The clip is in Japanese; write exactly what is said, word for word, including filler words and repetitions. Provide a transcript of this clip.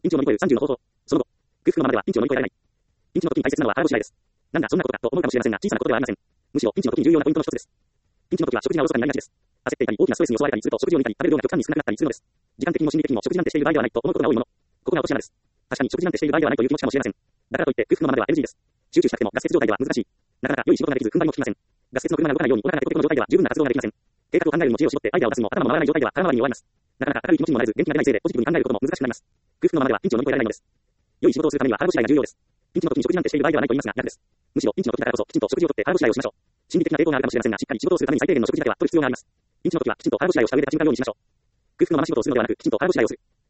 ピンチを乗り越えるさんじゅうの方法。その後、空腹のままではピンチを乗り越えられない。ピンチの時に大切なのは腹ごしらえです。なんだそんなことかと思うかもしれませんが、小さなことではありません。むしろピンチの時に重要なポイントの一つです。ピンチの時は食事がおろそかになりがちです。焦っていたり、大きなストレスに襲われたりすると食事を抜いたり、食べる量が極端に少なくなったりするのです。時間的にも心理的にも食事なんてしている場合ではないと思うことが多いもの。ここが落とし穴です。確かに食事なんてしている場合ではないという気持ちかもしれません。だからといって空腹のままでは エヌジー です。集中したくてもガス欠状態では難しい。なかなか良い仕事ができず踏ん張りも効きません。ガス欠の車が動かないようにお腹がペコペコの状態では十分な活動ができません。計画を考えるにも知恵を絞ってアイデアを出すにも頭も回らない状態では空回りに終わります。なかなか明るい気持ちにもなれず元気が出ないせいでポジティブに考えることも難しくなります。空腹のままではピンチを乗り越えられないのです。良い仕事をするためには腹ごしらえが重要です。ピンチの時に食事なんてしている場合ではないと言いますが逆です。むしろピンチの時だからこそきちんと食事をとって腹ごしらえをしましょう。心理的な抵抗があるかもしれませんが、しっかり仕事をするために最低限の食事だけは取る必要があります。ピンチの時はきちんと腹ごしらえをした上で立ち向かうようにしましょう。空腹のまま仕事をするのではなく、きちんと腹ごしらえをする。